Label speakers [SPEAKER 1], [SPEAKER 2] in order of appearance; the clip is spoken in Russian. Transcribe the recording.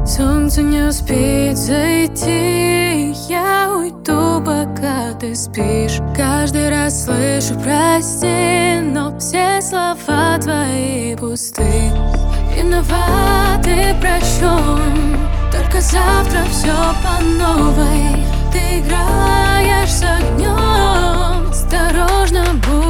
[SPEAKER 1] Солнце не успеет зайти, я уйду, пока ты спишь. Каждый раз слышу прости, но все слова твои пусты. Виноват и прощен, только завтра все по новой. Ты играешь с огнем, осторожно будь.